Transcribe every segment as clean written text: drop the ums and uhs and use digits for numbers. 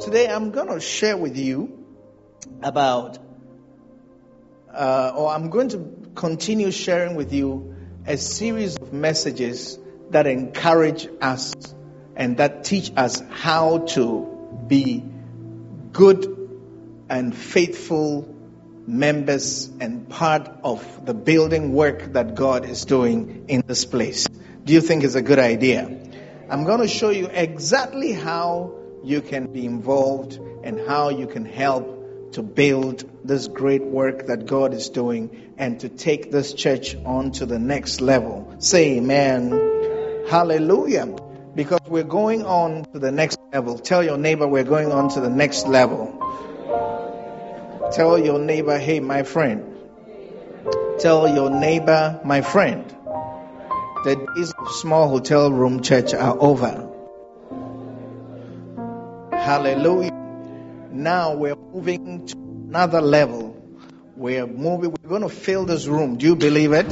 Today I'm going to share with you about, I'm going to continue sharing with you a series of messages that encourage us and that teach us how to be good and faithful members and part of the building work that God is doing in this place. Do you think it's a good idea? I'm going to show you exactly how you can be involved and how you can help to build this great work that God is doing and to take this church on to the next level. Say amen. Hallelujah. Because we're going on to the next level. Tell your neighbor we're going on to the next level. Tell your neighbor, hey, my friend. Tell your neighbor, my friend. The days of small hotel room church are over. Hallelujah. Now we're moving to another level. We're going to fill this room. Do you believe it?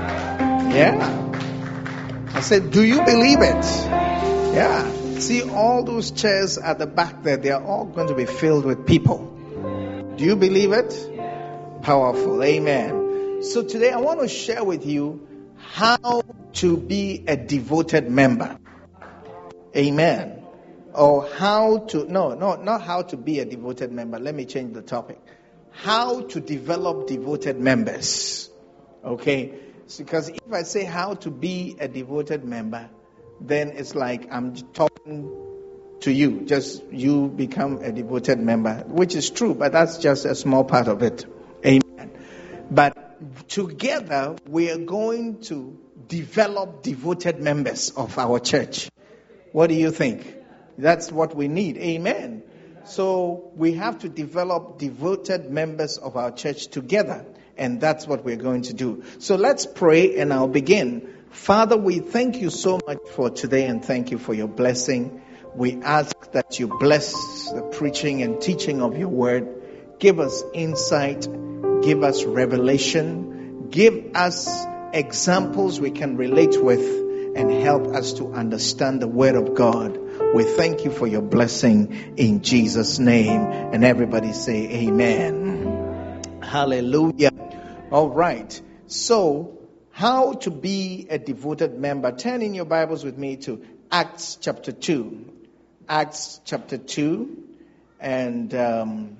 Yeah. I said, do you believe it? Yeah. See all those chairs at the back there, they are all going to be filled with people. Do you believe it? Powerful. Amen. So today I want to share with you how to be a devoted member. Amen. Or not how to be a devoted member. Let me change the topic. How to develop devoted members. Okay? Because if I say how to be a devoted member, then it's like I'm talking to you. Just you become a devoted member, which is true, but that's just a small part of it. Amen. But together, we are going to develop devoted members of our church. What do you think? That's what we need. Amen. So we have to develop devoted members of our church together. And that's what we're going to do. So let's pray and I'll begin. Father, we thank you so much for today and thank you for your blessing. We ask that you bless the preaching and teaching of your word. Give us insight. Give us revelation. Give us examples we can relate with and help us to understand the word of God. We thank you for your blessing in Jesus' name. And everybody say amen. Hallelujah. All right. So, how to be a devoted member? Turn in your Bibles with me to Acts chapter 2. Acts chapter 2 and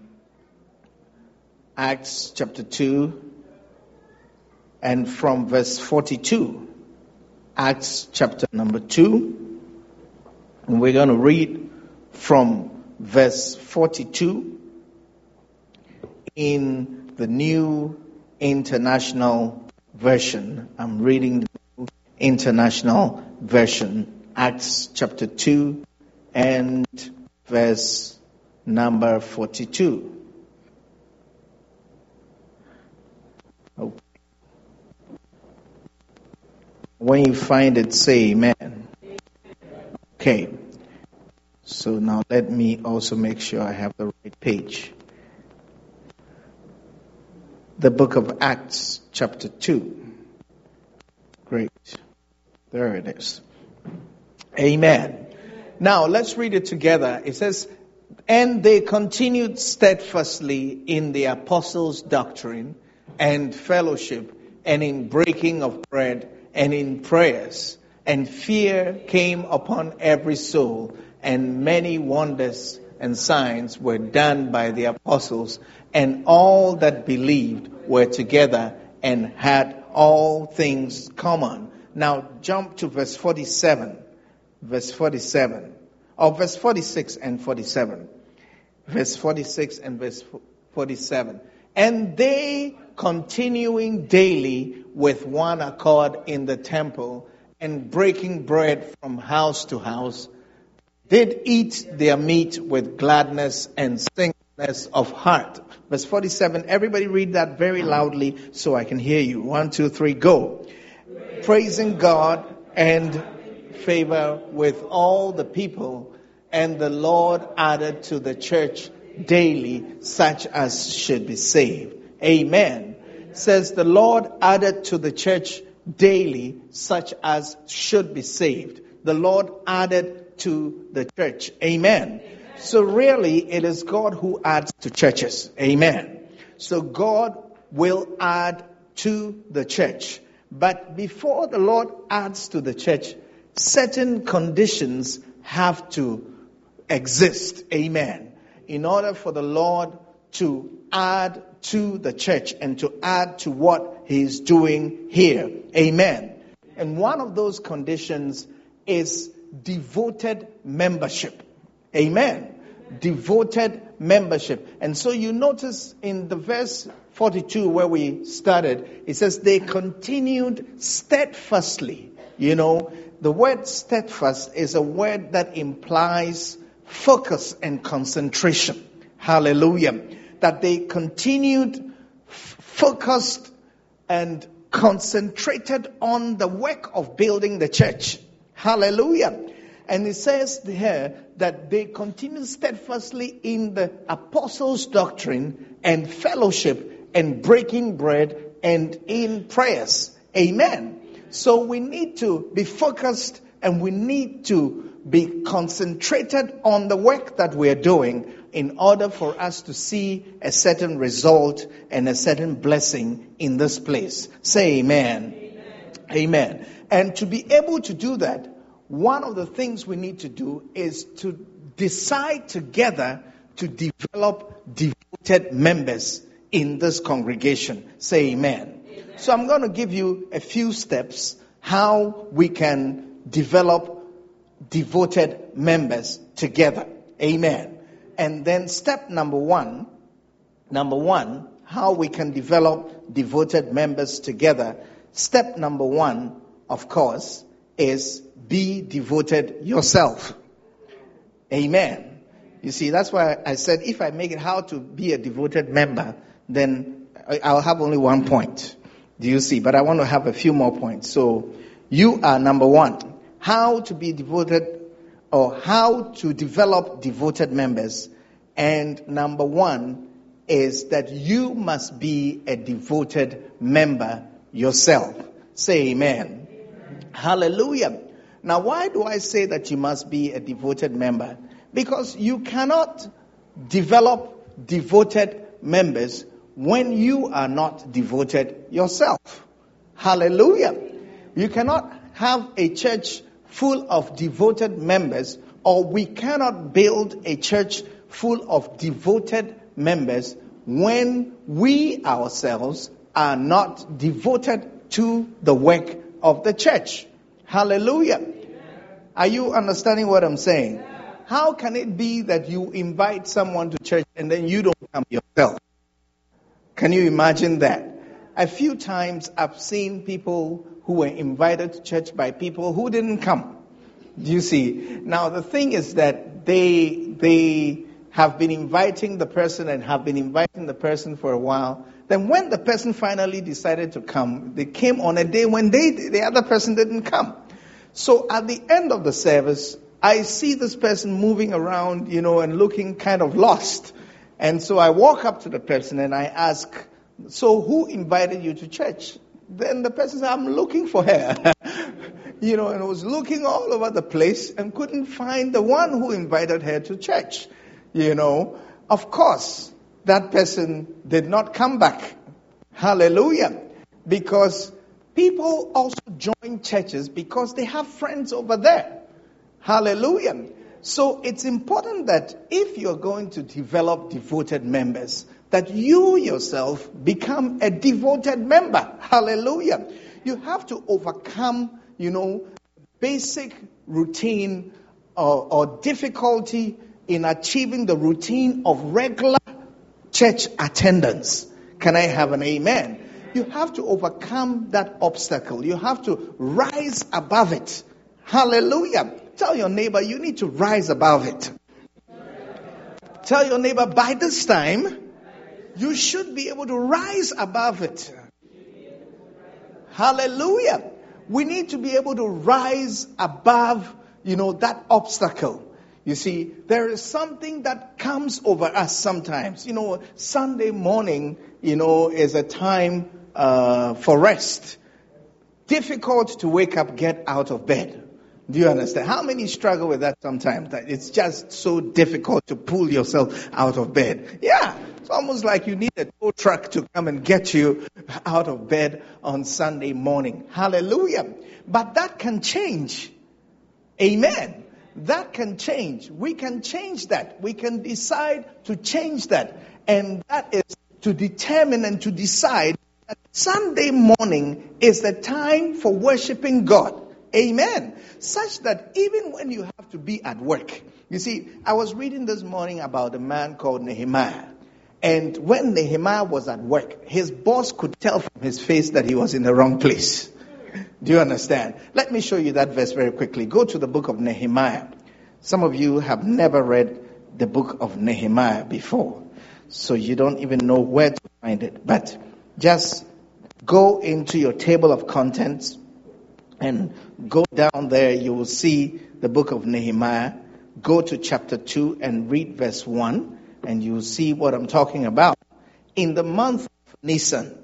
Acts chapter 2 and from verse 42. Acts chapter number 2. And we're going to read from verse 42 in the New International Version. I'm reading the New International Version. Acts chapter 2 and verse number 42. Okay. When you find it, say amen. Okay. So now let me also make sure I have the right page. The book of Acts chapter 2. Great. There it is. Amen. Now, let's read it together. It says, and they continued steadfastly in the apostles' doctrine and fellowship and in breaking of bread and in prayers. And fear came upon every soul, and many wonders and signs were done by the apostles. And all that believed were together and had all things common. Now jump to verse 47. Verse 47. Or verse 46 and 47. Verse 46 and verse 47. And they continuing daily with one accord in the temple and breaking bread from house to house, did eat their meat with gladness and singleness of heart. Verse 47, everybody read that very loudly so I can hear you. 1, 2, 3, go. Praising God and favor with all the people, and the Lord added to the church daily such as should be saved. Amen. Says the Lord added to the church daily such as should be saved. The Lord added to the church. Amen. So really, it is God who adds to churches. Amen. So God will add to the church. But before the Lord adds to the church, certain conditions have to exist. Amen. In order for the Lord to add to the church and to add to what He is doing here. Amen. And one of those conditions is devoted membership. Amen. Devoted membership. And so you notice in the verse 42 where we started, it says they continued steadfastly. You know, the word steadfast is a word that implies focus and concentration. Hallelujah. That they continued focused and concentrated on the work of building the church. Hallelujah. And it says here that they continued steadfastly in the apostles' doctrine and fellowship and breaking bread and in prayers. Amen. So we need to be focused and we need to be concentrated on the work that we are doing in order for us to see a certain result and a certain blessing in this place. Say amen. Amen. Amen. And to be able to do that, one of the things we need to do is to decide together to develop devoted members in this congregation. Say amen. Amen. So I'm going to give you a few steps how we can develop devoted members together. Amen. And then step number one, how we can develop devoted members together. Step number one, of course, is be devoted yourself. Amen. You see, that's why I said if I make it how to be a devoted member, then I'll have only 1 point. Do you see? But I want to have a few more points. So you are number one. How to be devoted or how to develop devoted members. And number one is that you must be a devoted member yourself. Say amen. Amen. Hallelujah. Now, why do I say that you must be a devoted member? Because you cannot develop devoted members when you are not devoted yourself. Hallelujah. You cannot have a church full of devoted members, or we cannot build a church full of devoted members when we ourselves are not devoted to the work of the church. Hallelujah. Are you understanding what I'm saying? How can it be that you invite someone to church and then you don't come yourself? Can you imagine that? A few times I've seen people who were invited to church by people who didn't come. Do you see? Now the thing is that they have been inviting the person and have been inviting the person for a while. Then when the person finally decided to come, they came on a day when the other person didn't come. So at the end of the service, I see this person moving around, and looking kind of lost. And so I walk up to the person and I ask, so who invited you to church? Then the person said, I'm looking for her. And I was looking all over the place and couldn't find the one who invited her to church. Of course, that person did not come back. Hallelujah. Because people also join churches because they have friends over there. Hallelujah. So it's important that if you're going to develop devoted members, that you yourself become a devoted member. Hallelujah. You have to overcome, basic routine or difficulty in achieving the routine of regular church attendance. Can I have an amen? You have to overcome that obstacle. You have to rise above it. Hallelujah. Tell your neighbor, you need to rise above it. Tell your neighbor, by this time, you should be able to rise above it. Hallelujah. We need to be able to rise above, that obstacle. You see, there is something that comes over us sometimes. Sunday morning, is a time for rest. Difficult to wake up, get out of bed. Do you understand? How many struggle with that sometimes? That it's just so difficult to pull yourself out of bed. Yeah. It's almost like you need a tow truck to come and get you out of bed on Sunday morning. Hallelujah. But that can change. Amen. That can change. We can change that. We can decide to change that. And that is to determine and to decide that Sunday morning is the time for worshiping God. Amen. Such that even when you have to be at work. You see, I was reading this morning about a man called Nehemiah. And when Nehemiah was at work, his boss could tell from his face that he was in the wrong place. Do you understand? Let me show you that verse very quickly. Go to the book of Nehemiah. Some of you have never read the book of Nehemiah before, so you don't even know where to find it. But just go into your table of contents and go down there. You will see the book of Nehemiah. Go to chapter 2 and read verse 1. And you'll see what I'm talking about. In the month of Nisan,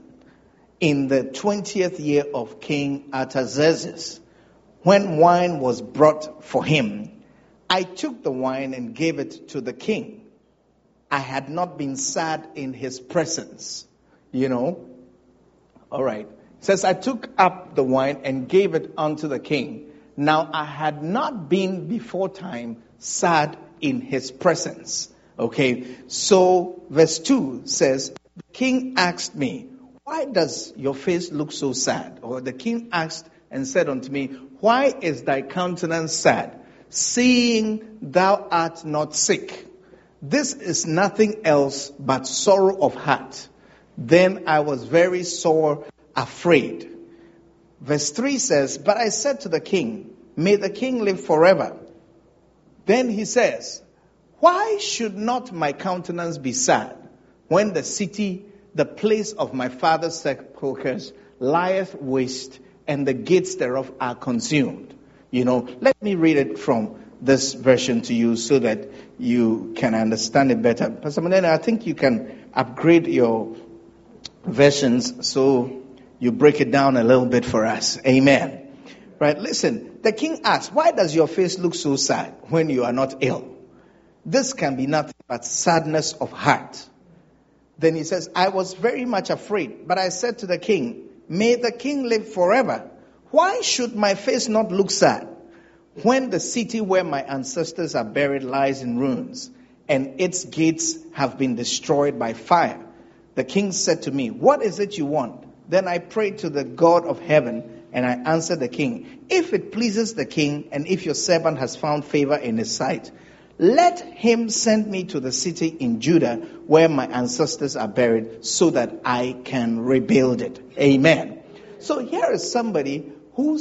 in the 20th year of King Artaxerxes, when wine was brought for him, I took the wine and gave it to the king. I had not been sad in his presence. You know? All right. It says, I took up the wine and gave it unto the king. Now I had not been before time sad in his presence. Okay, so verse 2 says, the king asked me, why does your face look so sad? Or the king asked and said unto me, why is thy countenance sad, seeing thou art not sick? This is nothing else but sorrow of heart. Then I was very sore afraid. Verse 3 says, but I said to the king, may the king live forever. Then he says, why should not my countenance be sad when the city, the place of my father's sepulchres, lieth waste and the gates thereof are consumed? You know, let me read it from this version to you so that you can understand it better. Pastor Manena, I think you can upgrade your versions so you break it down a little bit for us. Amen. Right, listen, the king asks, why does your face look so sad when you are not ill? This can be nothing but sadness of heart. Then he says, I was very much afraid, but I said to the king, may the king live forever. Why should my face not look sad when the city where my ancestors are buried lies in ruins and its gates have been destroyed by fire? The king said to me, what is it you want? Then I prayed to the God of heaven and I answered the king, if it pleases the king and if your servant has found favor in his sight, let him send me to the city in Judah where my ancestors are buried so that I can rebuild it. Amen. So here is somebody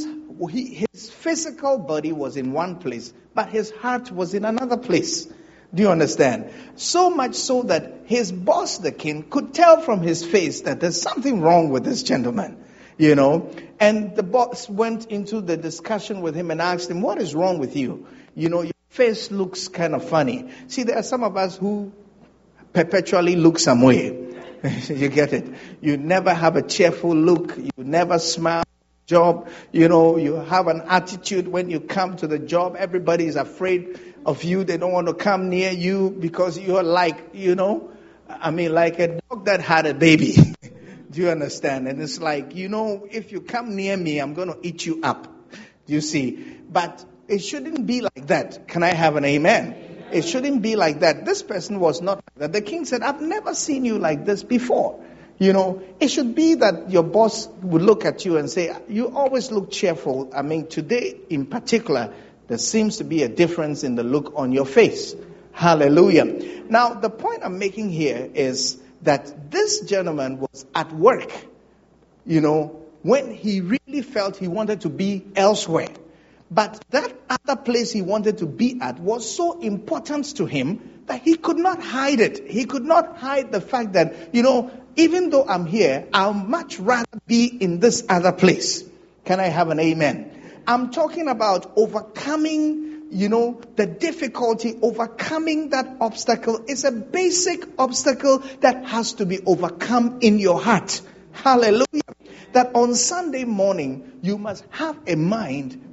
his physical body was in one place, but his heart was in another place. Do you understand? So much so that his boss, the king, could tell from his face that there's something wrong with this gentleman. You know, and the boss went into the discussion with him and asked him, what is wrong with you? You know, your face looks kind of funny. See, there are some of us who perpetually look some way. You get it? You never have a cheerful look. You never smile. Job, you know, you have an attitude when you come to the job. Everybody is afraid of you. They don't want to come near you because you're like, you know, I mean, like a dog that had a baby. Do you understand? And it's like, you know, if you come near me, I'm going to eat you up. Do you see? But it shouldn't be like that. Can I have an amen? It shouldn't be like that. This person was not like that. The king said, I've never seen you like this before. You know, it should be that your boss would look at you and say, you always look cheerful. I mean, today in particular, there seems to be a difference in the look on your face. Hallelujah. Now, the point I'm making here is that this gentleman was at work, you know, when he really felt he wanted to be elsewhere. But that other place he wanted to be at was so important to him that he could not hide it. He could not hide the fact that, you know, even though I'm here, I'll much rather be in this other place. Can I have an amen? I'm talking about overcoming, you know, the difficulty, overcoming that obstacle. Is a basic obstacle that has to be overcome in your heart. Hallelujah. That on Sunday morning, you must have a mind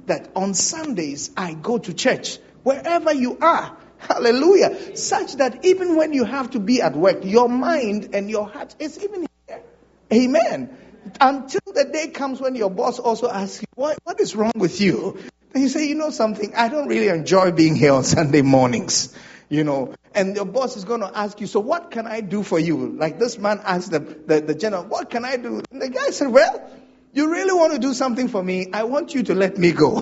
that on Sundays I go to church, wherever you are. Hallelujah. Such that even when you have to be at work, your mind and your heart is even here. Amen. Until the day comes when your boss also asks you, what is wrong with you? Then you say, you know something, I don't really enjoy being here on Sunday mornings. And your boss is going to ask you, so what can I do for you? Like this man asked the general, what can I do? And the guy said, well, you really want to do something for me? I want you to let me go.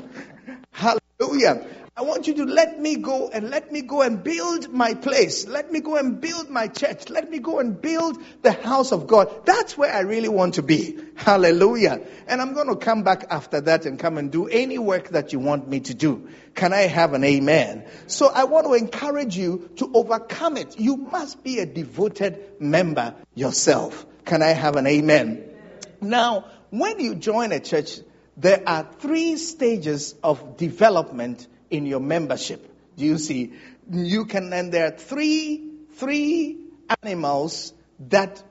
Hallelujah. I want you to let me go and build my place. Let me go and build my church. Let me go and build the house of God. That's where I really want to be. Hallelujah. And I'm going to come back after that and come and do any work that you want me to do. Can I have an amen? So I want to encourage you to overcome it. You must be a devoted member yourself. Can I have an amen? Now, when you join a church, there are 3 stages of development in your membership. Do you see? And there are three animals that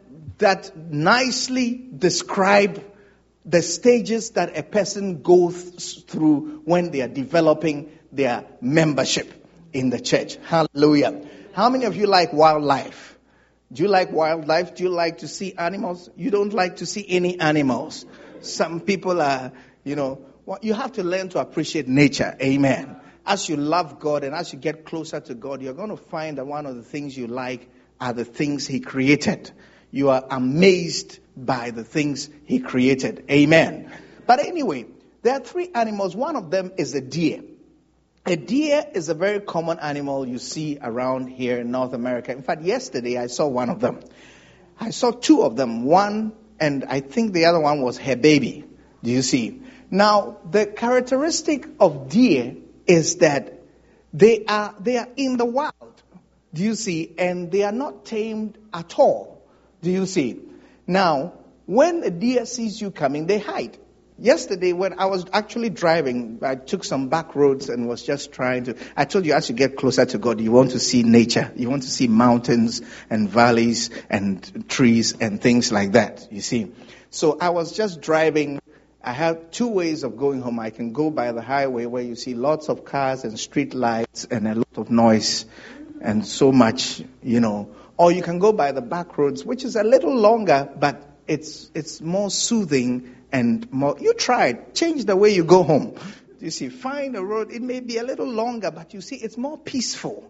nicely describe the stages that a person goes through when they are developing their membership in the church. Hallelujah. How many of you like wildlife? Do you like wildlife? Do you like to see animals? You don't like to see any animals. Some people are, you have to learn to appreciate nature. Amen. As you love God and as you get closer to God, you're going to find that one of the things you like are the things He created. You are amazed by the things He created. Amen. But anyway, there are 3 animals. One of them is a deer. A deer is a very common animal you see around here in North America. In fact, yesterday I saw one of them. I saw 2 of them. One, and I think the other one was her baby. Do you see? Now, the characteristic of deer is that they are in the wild. Do you see? And they are not tamed at all. Do you see? Now, when a deer sees you coming, they hide. Yesterday, when I was actually driving, I took some back roads and was just I told you, as you get closer to God, you want to see nature. You want to see mountains and valleys and trees and things like that, you see. So I was just driving. I have 2 ways of going home. I can go by the highway where you see lots of cars and street lights and a lot of noise and so much, Or you can go by the back roads, which is a little longer, but it's more soothing and more. You try it. Change the way you go home. You see, find a road. It may be a little longer, but you see, it's more peaceful.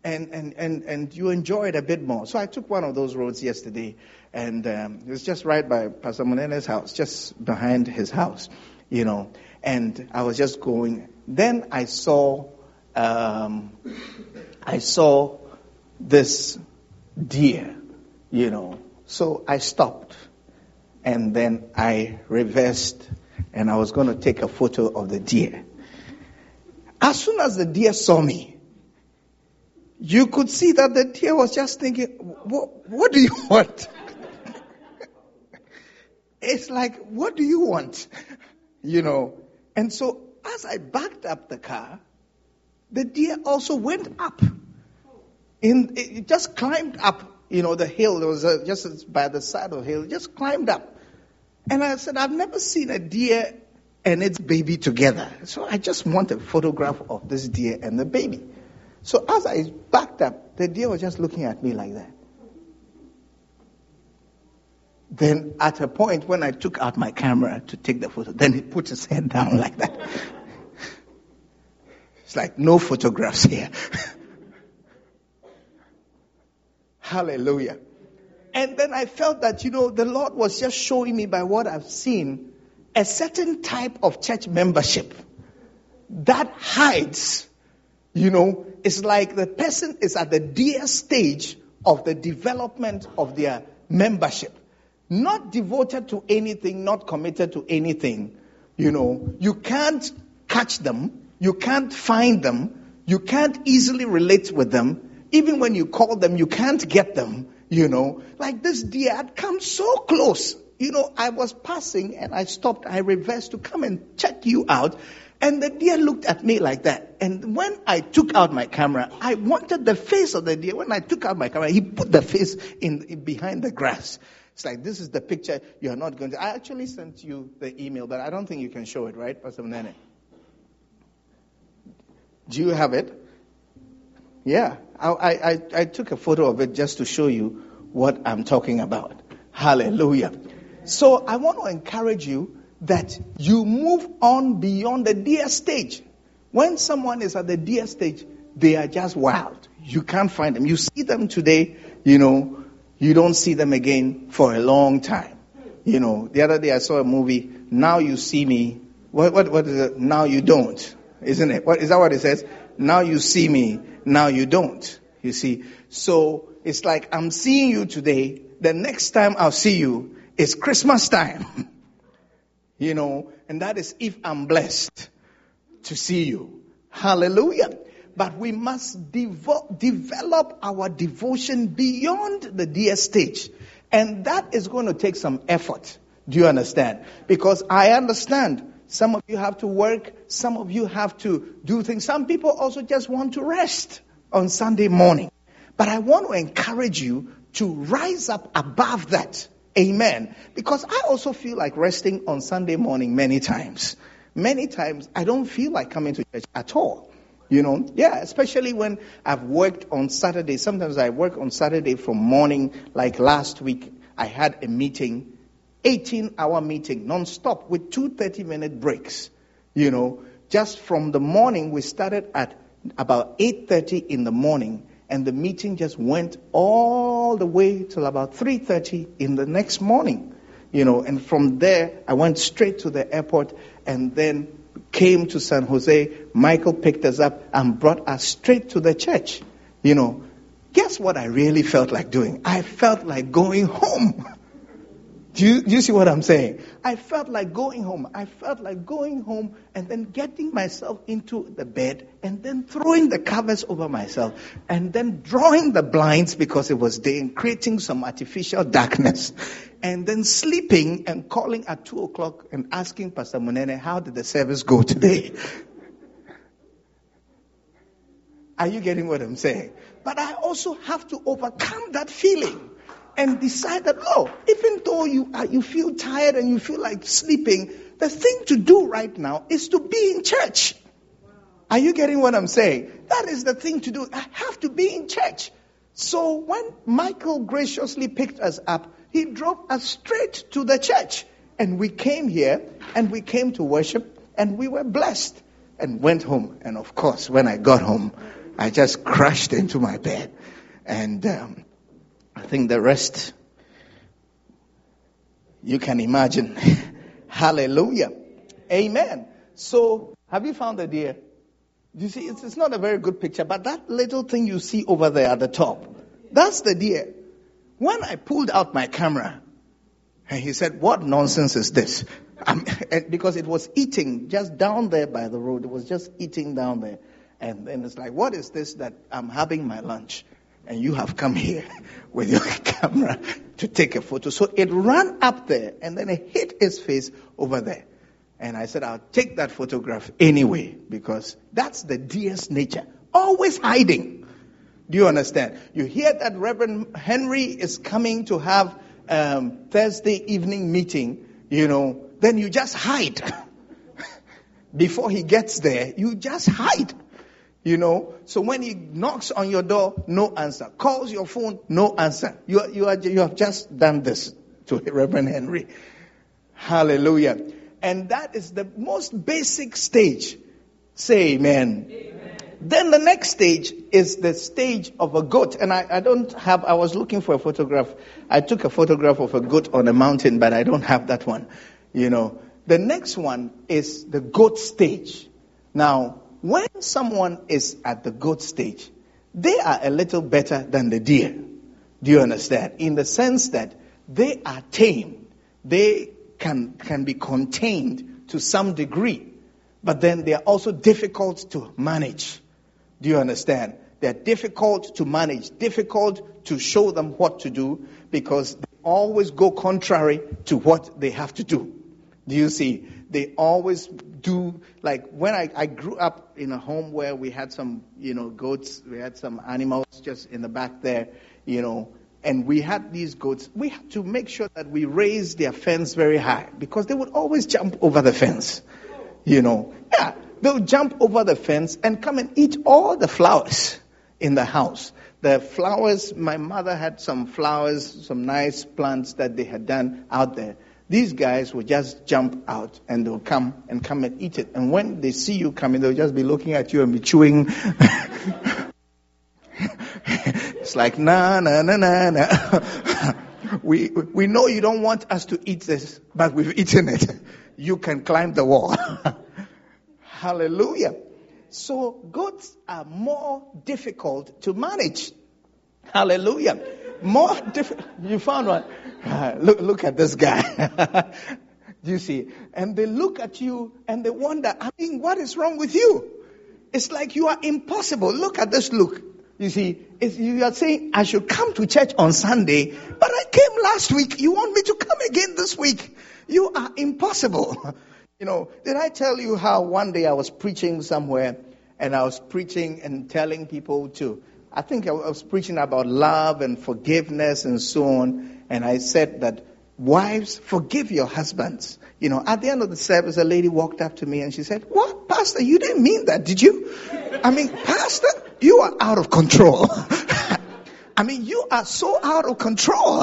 And you enjoy it a bit more. So I took one of those roads yesterday, and it was just right by Pastor Monene's house, just behind his house, and I was just going. Then I saw this deer, so I stopped, and then I reversed, and I was going to take a photo of the deer. As soon as the deer saw me, you could see that the deer was just thinking, what do you want? It's like, what do you want? And so as I backed up the car, the deer also went up. It just climbed up, the hill. It was just by the side of the hill. It just climbed up. And I said, I've never seen a deer and its baby together. So I just want a photograph of this deer and the baby. So as I backed up, the deer was just looking at me like that. Then at a point when I took out my camera to take the photo, then he put his head down like that. It's like, no photographs here. Hallelujah. And then I felt that, the Lord was just showing me by what I've seen, a certain type of church membership that hides. It's like the person is at the deer stage of the development of their membership. Not devoted to anything, not committed to anything. You can't catch them. You can't find them. You can't easily relate with them. Even when you call them, you can't get them. Like this deer had come so close. I was passing and I stopped. I reversed to come and check you out. And the deer looked at me like that. And when I took out my camera, I wanted the face of the deer. When I took out my camera, he put the face in behind the grass. It's like, this is the picture you're not going to. I actually sent you the email, but I don't think you can show it, right, Pastor Nene? Do you have it? Yeah. I took a photo of it just to show you what I'm talking about. Hallelujah. So I want to encourage you that you move on beyond the dear stage. When someone is at the dear stage, they are just wild. You can't find them. You see them today, you don't see them again for a long time. The other day I saw a movie, Now You See Me. What is it? Now You Don't. Isn't it? Is that what it says? Now you see me, now you don't. You see? So it's like I'm seeing you today. The next time I'll see you is Christmas time. And that is if I'm blessed to see you. Hallelujah. But we must develop our devotion beyond the dear stage. And that is going to take some effort. Do you understand? Because I understand some of you have to work. Some of you have to do things. Some people also just want to rest on Sunday morning. But I want to encourage you to rise up above that. Amen. Because I also feel like resting on Sunday morning many times. Many times I don't feel like coming to church at all. Especially when I've worked on Saturday. Sometimes I work on Saturday from morning. Like last week, I had a meeting, 18-hour meeting, non-stop with 2 30-minute breaks. Just from the morning, we started at about 8:30 in the morning. And the meeting just went all the way till about 3:30 in the next morning. And from there, I went straight to the airport and then came to San Jose. Michael picked us up and brought us straight to the church. Guess what I really felt like doing? I felt like going home. Do you see what I'm saying? I felt like going home. I felt like going home and then getting myself into the bed and then throwing the covers over myself and then drawing the blinds because it was day and creating some artificial darkness and then sleeping and calling at 2:00 and asking Pastor Munene, how did the service go today? Are you getting what I'm saying? But I also have to overcome that feeling. And decide that, even though you feel tired and you feel like sleeping, the thing to do right now is to be in church. Are you getting what I'm saying? That is the thing to do. I have to be in church. So when Michael graciously picked us up, he drove us straight to the church. And we came here and we came to worship and we were blessed and went home. And of course, when I got home, I just crashed into my bed. And I think the rest, you can imagine. Hallelujah. Amen. So, have you found the deer? You see, it's not a very good picture, but that little thing you see over there at the top, that's the deer. When I pulled out my camera, and he said, what nonsense is this? Because it was eating just down there by the road. It was just eating down there. And then it's like, what is this that I'm having my lunch? And you have come here with your camera to take a photo. So it ran up there and then it hit his face over there. And I said, I'll take that photograph anyway, because that's the deer's nature. Always hiding. Do you understand? You hear that Reverend Henry is coming to have Thursday evening meeting, then you just hide. Before he gets there, you just hide. So when he knocks on your door, no answer. Calls your phone, no answer. You have just done this to Reverend Henry. Hallelujah. And that is the most basic stage. Say amen. Amen. Then the next stage is the stage of a goat. And I was looking for a photograph. I took a photograph of a goat on a mountain, but I don't have that one. The next one is the goat stage. Now, when someone is at the goat stage, they are a little better than the deer. Do you understand? In the sense that they are tamed. They can be contained to some degree. But then they are also difficult to manage. Do you understand? They are difficult to manage, difficult to show them what to do, because they always go contrary to what they have to do. Do you see? They always do, like when I grew up in a home where we had some, goats, we had some animals just in the back there, and we had these goats. We had to make sure that we raised their fence very high, because they would always jump over the fence, Yeah, They'll jump over the fence and come and eat all the flowers in the house. The flowers, my mother had some flowers, some nice plants that they had done out there. These guys will just jump out and they'll come and eat it. And when they see you coming, they'll just be looking at you and be chewing. It's like, nah. We know you don't want us to eat this, but we've eaten it. You can climb the wall. Hallelujah. So goats are more difficult to manage. Hallelujah. More difficult. You found one. Look at this guy. Do you see? And they look at you and they wonder, what is wrong with you? It's like you are impossible. Look at this look. You see, you are saying, I should come to church on Sunday, but I came last week. You want me to come again this week? You are impossible. Did I tell you how one day I was preaching somewhere and I was preaching and telling people I think I was preaching about love and forgiveness and so on. And I said that wives, forgive your husbands. At the end of the service, a lady walked up to me and she said, "What, Pastor, you didn't mean that, did you?" Pastor, you are out of control. You are so out of control.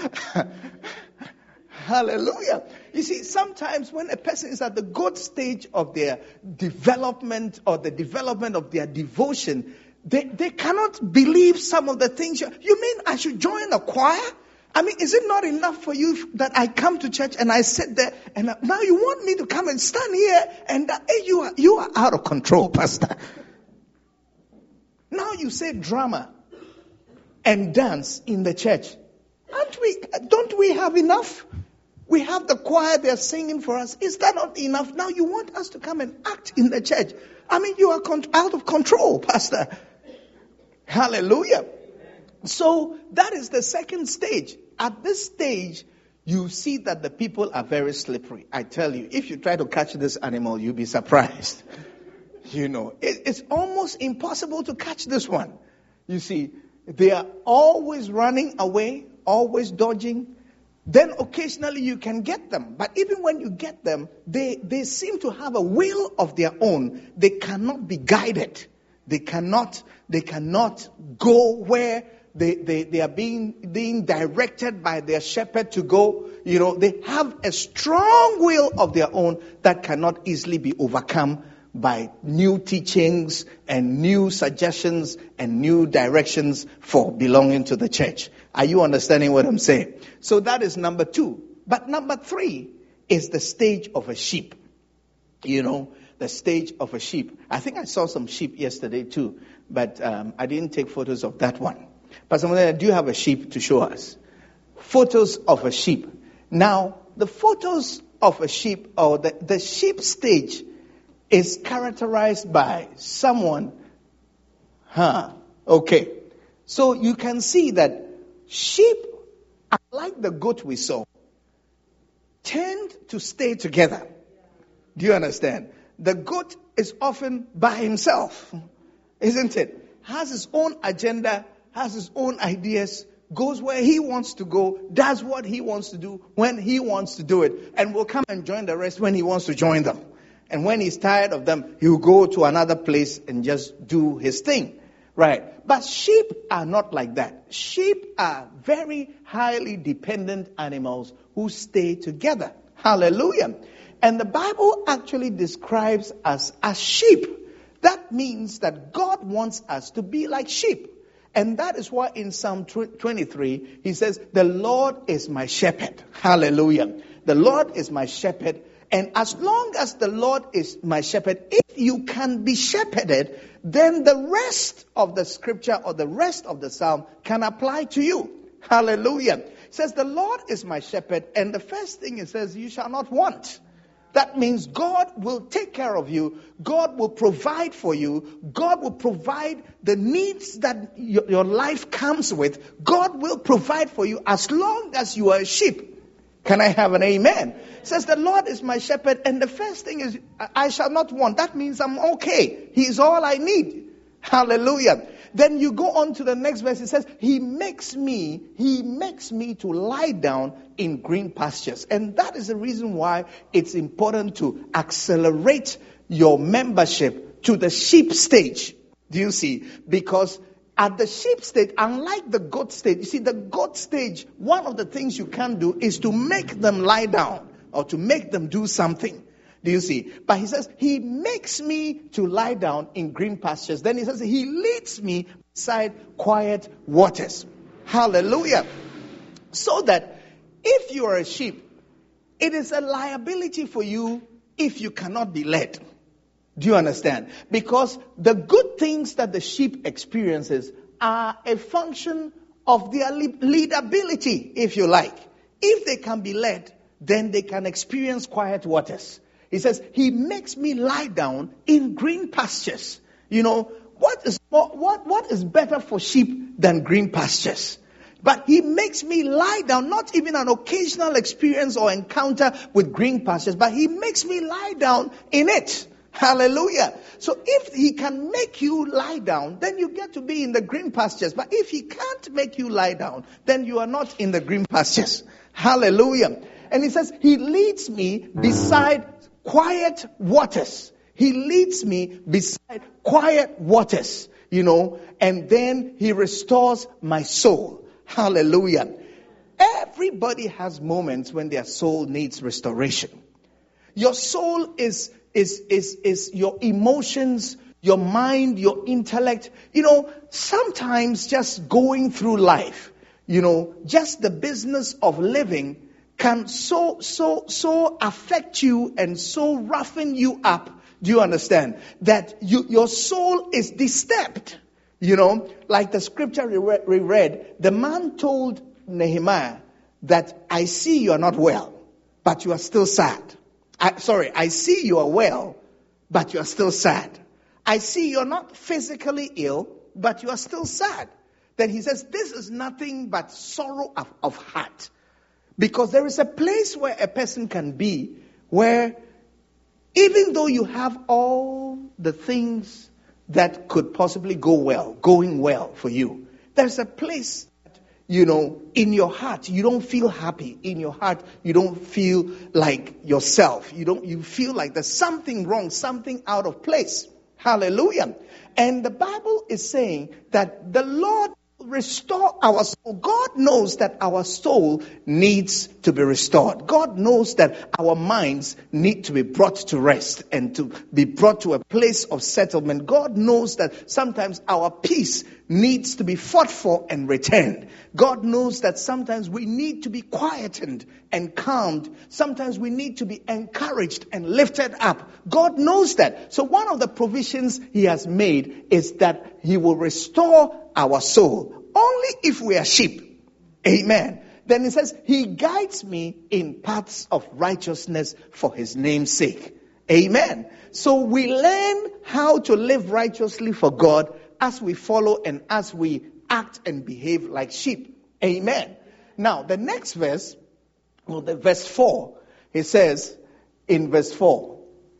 Hallelujah. You see, sometimes when a person is at the good stage of their development or the development of their devotion, they cannot believe some of the things. You mean I should join a choir? Is it not enough for you that I come to church and I sit there and now you want me to come and stand here and you are out of control, Pastor. Now you say drama and dance in the church. Don't we have enough? We have the choir, they're singing for us. Is that not enough? Now you want us to come and act in the church. You are out of control, Pastor. Hallelujah. So that is the second stage. At this stage, you see that the people are very slippery. I tell you, if you try to catch this animal, you'll be surprised. It's almost impossible to catch this one. You see, they are always running away, always dodging. Then occasionally you can get them. But even when you get them, they seem to have a will of their own. They cannot be guided. They cannot go where they are being directed by their shepherd to go. They have a strong will of their own that cannot easily be overcome by new teachings and new suggestions and new directions for belonging to the church. Are you understanding what I'm saying? So that is number 2. But number 3 is the stage of a sheep. The stage of a sheep. I think I saw some sheep yesterday too, but I didn't take photos of that one. Pastor Mulena, do you have a sheep to show us? Photos of a sheep. Now, the photos of a sheep or the sheep stage is characterized by someone. Okay. So you can see that sheep, unlike the goat we saw, tend to stay together. Do you understand? The goat is often by himself, isn't it? Has his own agenda, has his own ideas, goes where he wants to go, does what he wants to do when he wants to do it, and will come and join the rest when he wants to join them. And when he's tired of them, he will go to another place and just do his thing. Right? But sheep are not like that. Sheep are very highly dependent animals who stay together. Hallelujah. And the Bible actually describes us as sheep. That means that God wants us to be like sheep. And that is why in Psalm 23, he says, the Lord is my shepherd. Hallelujah. The Lord is my shepherd. And as long as the Lord is my shepherd, if you can be shepherded, then the rest of the scripture or the rest of the psalm can apply to you. Hallelujah. It says, the Lord is my shepherd. And the first thing it says, you shall not want. That means God will take care of you. God will provide for you. God will provide the needs that your life comes with. God will provide for you as long as you are a sheep. Can I have an amen? It says the Lord is my shepherd, and the first thing is I shall not want. That means I'm okay. He is all I need. Hallelujah. Then you go on to the next verse. It says, He makes me to lie down in green pastures. And that is the reason why it's important to accelerate your membership to the sheep stage. Do you see? Because at the sheep stage, unlike the goat stage, you see, the goat stage, one of the things you can do is to make them lie down or to make them do something. Do you see? But he says, he makes me to lie down in green pastures. Then he says, he leads me beside quiet waters. Hallelujah. So that if you are a sheep, it is a liability for you if you cannot be led. Do you understand? Because the good things that the sheep experiences are a function of their leadability, if you like. If they can be led, then they can experience quiet waters. He says, he makes me lie down in green pastures. You know, what is better for sheep than green pastures? But he makes me lie down, not even an occasional experience or encounter with green pastures, but he makes me lie down in it. Hallelujah. So if he can make you lie down, then you get to be in the green pastures. But if he can't make you lie down, then you are not in the green pastures. Hallelujah. And he says, he leads me beside quiet waters. He leads me beside quiet waters, you know, and then he restores my soul. Hallelujah. Everybody has moments when their soul needs restoration. Your soul is your emotions, your mind, your intellect. You know, sometimes just going through life, you know, just the business of living can so affect you and so roughen you up. Do you understand? That your soul is disturbed. You know, like the scripture we read, the man told Nehemiah that I see you are not well, but you are still sad. I see you are well, but you are still sad. I see you're not physically ill, but you are still sad. Then he says, this is nothing but sorrow of heart. Because there is a place where a person can be where even though you have all the things that could possibly going well for you, there's a place, you know, in your heart, you don't feel happy. In your heart, you don't feel like yourself. You feel like there's something wrong, something out of place. Hallelujah. And the Bible is saying that the Lord restore our soul. God knows that our soul needs to be restored. God knows that our minds need to be brought to rest and to be brought to a place of settlement. God knows that sometimes our peace needs to be fought for and returned. God knows that sometimes we need to be quietened and calmed. Sometimes we need to be encouraged and lifted up. God knows that. So one of the provisions he has made is that he will restore our soul. Only if we are sheep. Amen. Then it says, he guides me in paths of righteousness for his name's sake. Amen. So we learn how to live righteously for God as we follow and as we act and behave like sheep. Amen. Now, the next verse, the verse 4, it says in verse 4,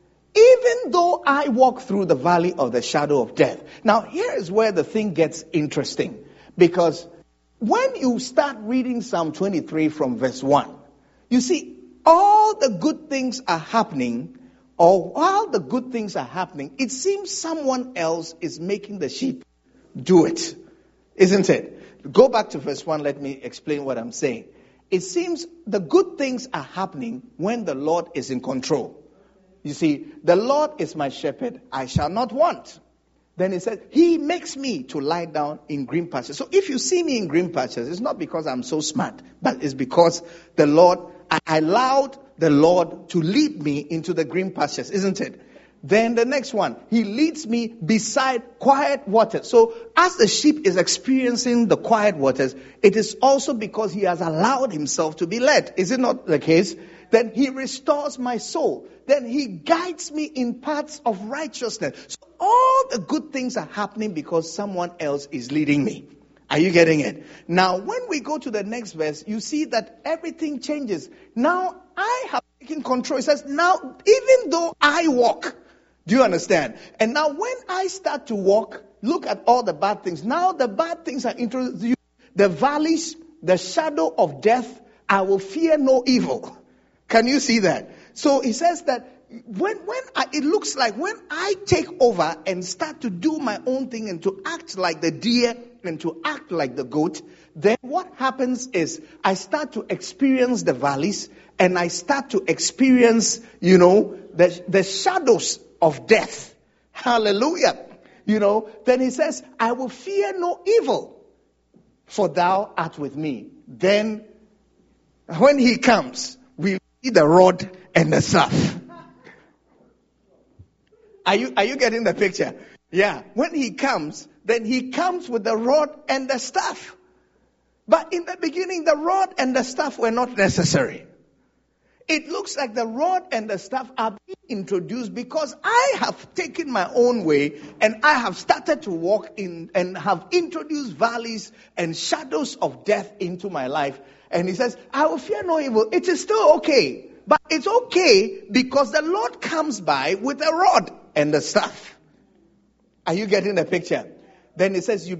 even though I walk through the valley of the shadow of death. Now, here is where the thing gets interesting. Because when you start reading Psalm 23 from verse 1, you see all the good things are happening, or while the good things are happening, it seems someone else is making the sheep do it. Isn't it? Go back to verse 1, let me explain what I'm saying. It seems the good things are happening when the Lord is in control. You see, the Lord is my shepherd, I shall not want. Then he said, he makes me to lie down in green pastures. So if you see me in green pastures, it's not because I'm so smart, but it's because the Lord, I allowed the Lord to lead me into the green pastures, isn't it? Then the next one, he leads me beside quiet waters. So as the sheep is experiencing the quiet waters, it is also because he has allowed himself to be led. Is it not the case? Then he restores my soul. Then he guides me in paths of righteousness. So all the good things are happening because someone else is leading me. Are you getting it? Now, when we go to the next verse, you see that everything changes. Now, I have taken control. It says, now, even though I walk, do you understand? And now when I start to walk, look at all the bad things. Now the bad things are introduced. The valleys, the shadow of death, I will fear no evil. Can you see that? So he says that it looks like when I take over and start to do my own thing and to act like the deer and to act like the goat, then what happens is I start to experience the valleys and I start to experience, the shadows of death. Hallelujah. Then he says, I will fear no evil, for thou art with me. Then when he comes, we see the rod and the staff. Are you getting the picture? Yeah. When he comes, then he comes with the rod and the staff. But in the beginning, the rod and the staff were not necessary. It looks like the rod and the staff are being introduced because I have taken my own way and I have started to walk in and have introduced valleys and shadows of death into my life. And he says, I will fear no evil. It is still okay. But it's okay because the Lord comes by with a rod and the staff. Are you getting the picture? Then it says,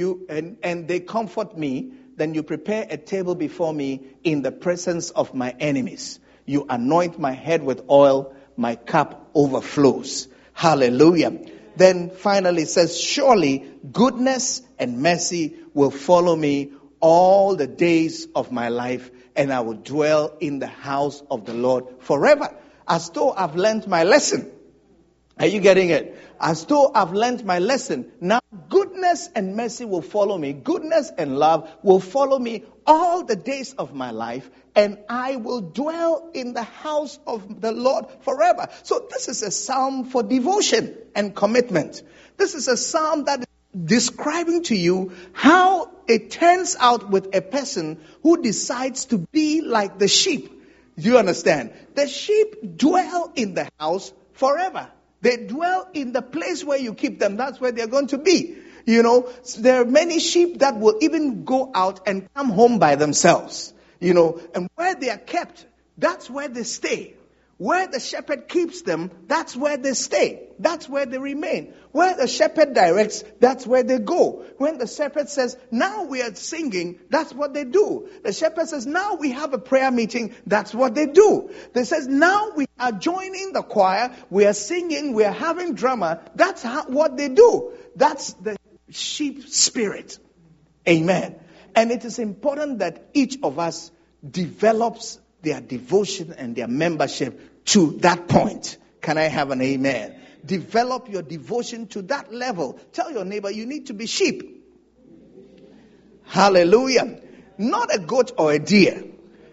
and they comfort me. Then you prepare a table before me in the presence of my enemies. You anoint my head with oil, my cup overflows. Hallelujah. Then finally it says, surely goodness and mercy will follow me all the days of my life, and I will dwell in the house of the Lord forever. As though I've learned my lesson. Are you getting it? As though I've learned my lesson. Now goodness and mercy will follow me. Goodness and love will follow me all the days of my life, and I will dwell in the house of the Lord forever. So this is a psalm for devotion and commitment. This is a psalm that is describing to you how it turns out with a person who decides to be like the sheep. Do you understand? The sheep dwell in the house forever. They dwell in the place where you keep them. That's where they're going to be. There are many sheep that will even go out and come home by themselves. And where they are kept, that's where they stay. Where the shepherd keeps them, that's where they stay. That's where they remain. Where the shepherd directs, that's where they go. When the shepherd says, now we are singing, that's what they do. The shepherd says, now we have a prayer meeting, that's what they do. They says, now we are joining the choir, we are singing, we are having drama. That's what they do. That's the sheep spirit. Amen. And it is important that each of us develops their devotion and their membership to that point. Can I have an amen? Develop your devotion to that level. Tell your neighbor, you need to be sheep. Hallelujah. Not a goat or a deer.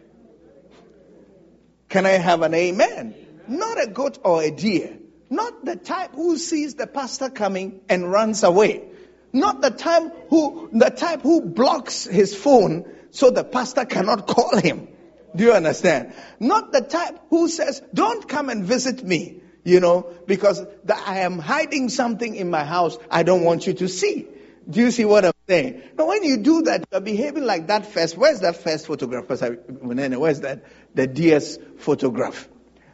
Can I have an amen? Not a goat or a deer. Not the type who sees the pastor coming and runs away. Not the type who blocks his phone so the pastor cannot call him. Do you understand? Not the type who says, don't come and visit me, because I am hiding something in my house I don't want you to see. Do you see what I'm saying? Now, when you do that, you're behaving like that first. Where's that first photograph? Where's that? The deer's photograph.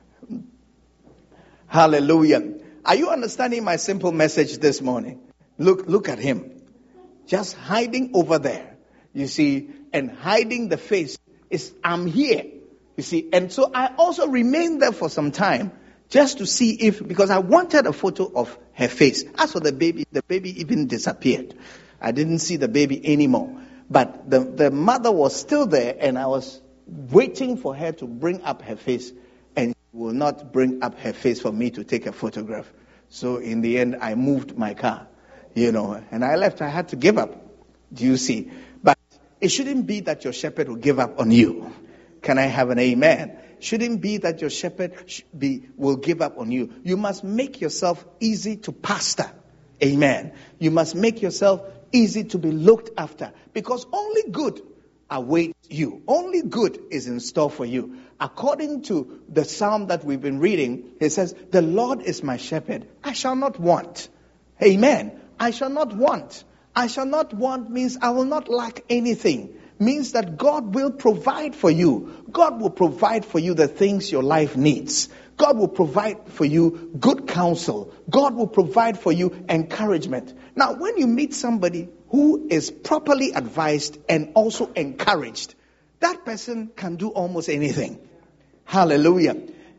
Hallelujah. Are you understanding my simple message this morning? Look at him. Just hiding over there. You see, and hiding the face. I'm here, you see. And so I also remained there for some time just to see because I wanted a photo of her face. As for the baby even disappeared. I didn't see the baby anymore. But the mother was still there, and I was waiting for her to bring up her face, and she will not bring up her face for me to take a photograph. So in the end, I moved my car, and I left. I had to give up. Do you see? But it shouldn't be that your shepherd will give up on you. Can I have an amen? Shouldn't be that your shepherd will give up on you. You must make yourself easy to pastor. Amen. You must make yourself easy to be looked after, because only good awaits you. Only good is in store for you. According to the psalm that we've been reading, it says, the Lord is my shepherd. I shall not want. Amen. I shall not want. I shall not want means I will not lack anything. Means that God will provide for you. God will provide for you the things your life needs. God will provide for you good counsel. God will provide for you encouragement. Now, when you meet somebody who is properly advised and also encouraged, that person can do almost anything. Hallelujah.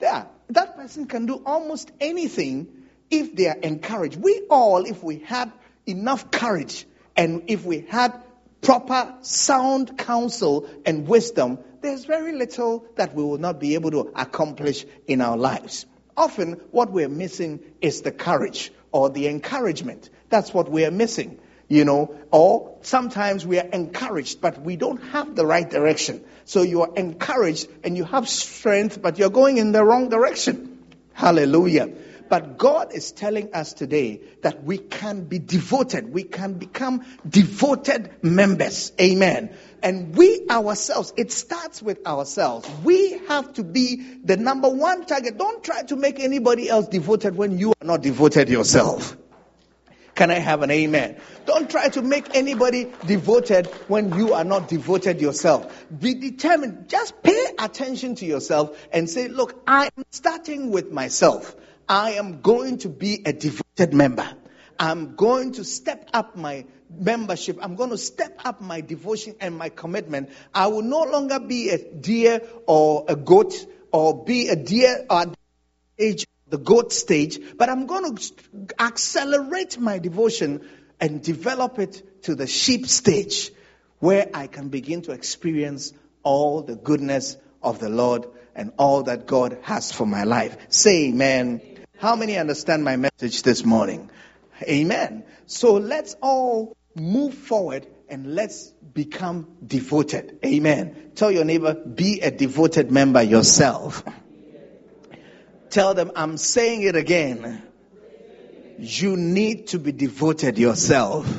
that person can do almost anything if they are encouraged. We all, if we had enough courage and if we had proper sound counsel and wisdom, there's very little that we will not be able to accomplish in our lives. Often what we're missing is the courage or the encouragement. That's what we're missing, or sometimes we are encouraged, but we don't have the right direction. So you are encouraged and you have strength, but you're going in the wrong direction. Hallelujah. But God is telling us today that we can be devoted. We can become devoted members. Amen. And we ourselves, it starts with ourselves. We have to be the number one target. Don't try to make anybody else devoted when you are not devoted yourself. Can I have an amen? Don't try to make anybody devoted when you are not devoted yourself. Be determined. Just pay attention to yourself and say, look, I am starting with myself. I am going to be a devoted member. I'm going to step up my membership. I'm going to step up my devotion and my commitment. I will no longer be a deer or a goat or be a deer or the goat stage, but I'm going to accelerate my devotion and develop it to the sheep stage where I can begin to experience all the goodness of the Lord and all that God has for my life. Say amen. How many understand my message this morning? Amen. So let's all move forward and let's become devoted. Amen. Tell your neighbor, be a devoted member yourself. Tell them, I'm saying it again. You need to be devoted yourself.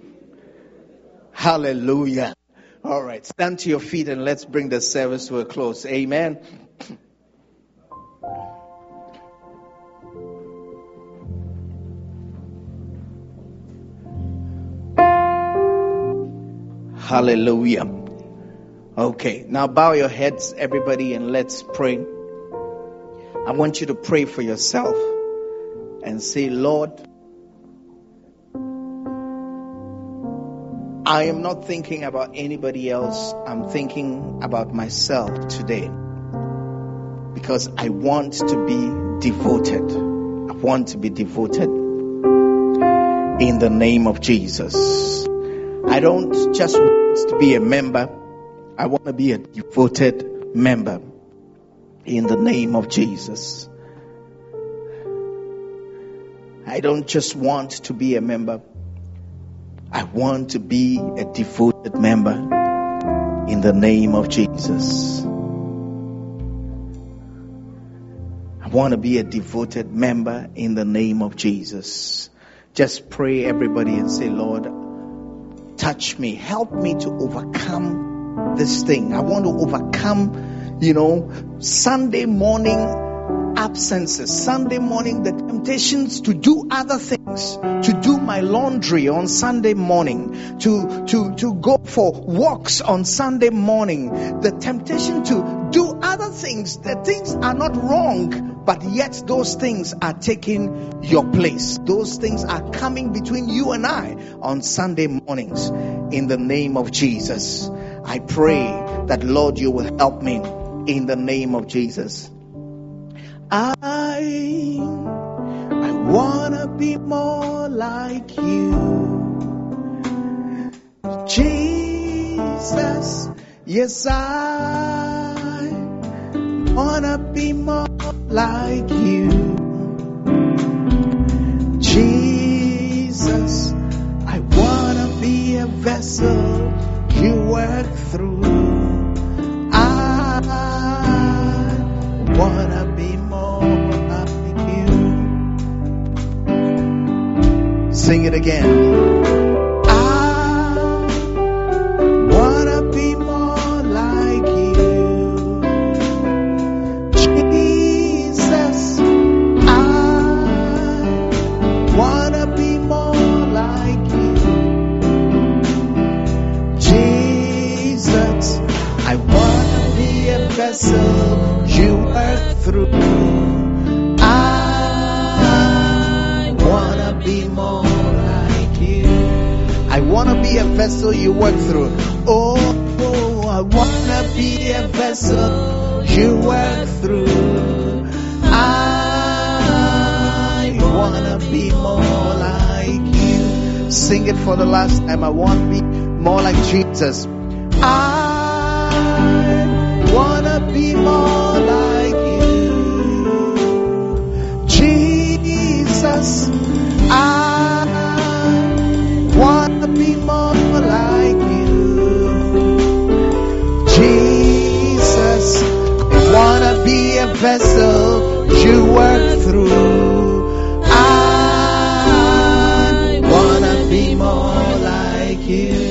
Hallelujah. All right, stand to your feet and let's bring the service to a close. Amen. Hallelujah. Okay, now bow your heads, everybody, and let's pray. I want you to pray for yourself and say, Lord, I am not thinking about anybody else. I'm thinking about myself today because I want to be devoted. I want to be devoted in the name of Jesus. I don't just want to be a member. I want to be a devoted member. In the name of Jesus. I don't just want to be a member. I want to be a devoted member in the name of Jesus. I want to be a devoted member in the name of Jesus. Just pray, everybody, and say, Lord, touch me. Help me to overcome this thing. I want to overcome Sunday morning absences, Sunday morning, the temptations to do other things, to do my laundry on Sunday morning, to go for walks on Sunday morning, the temptation to do other things. The things are not wrong, but yet those things are taking your place. Those things are coming between you and I on Sunday mornings. In the name of Jesus, I pray that, Lord, you will help me. In the name of Jesus. I wanna be more like you, Jesus. Yes, I wanna be more like you, Jesus. I wanna be a vessel you work through. I wanna be more like you. Sing it again. I wanna be more like you, Jesus. I wanna be more like you, Jesus. I wanna be a vessel you work through. I wanna be more like you. I wanna be a vessel you work through. Oh, I wanna be a vessel you work through. I Sing it for the last time. I want to be more like Jesus. I want to be more like you, Jesus. I want to be more like you, Jesus. I want to be a vessel you work through. I want to be more like you.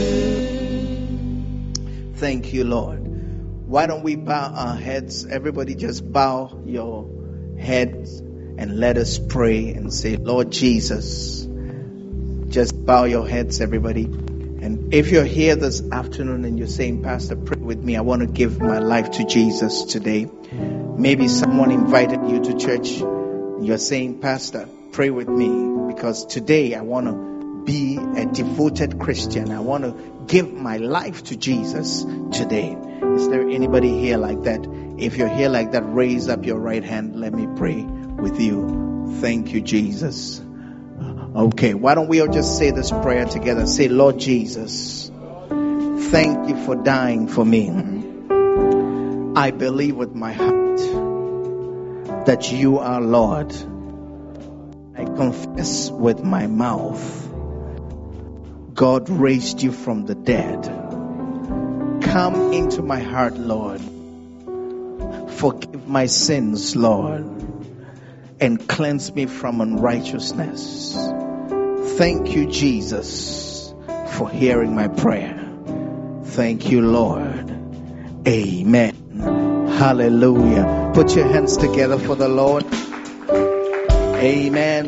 Thank you, Lord. Why don't we bow our heads? Everybody just bow your heads and let us pray and say, Lord Jesus. Just bow your heads, everybody. And if you're here this afternoon and you're saying, Pastor, pray with me. I want to give my life to Jesus today. Maybe someone invited you to church. You're saying, Pastor, pray with me because today I want to be a devoted Christian. I want to give my life to Jesus today. Is there anybody here like that? If you're here like that, raise up your right hand. Let me pray with you. Thank you, Jesus. Okay, why don't we all just say this prayer together? Say, Lord Jesus, thank you for dying for me. I believe with my heart that you are Lord. I confess with my mouth God raised you from the dead. Come into my heart, Lord. Forgive my sins, Lord, and cleanse me from unrighteousness. Thank you, Jesus, for hearing my prayer. Thank you, Lord. Amen. Hallelujah. Put your hands together for the Lord. Amen.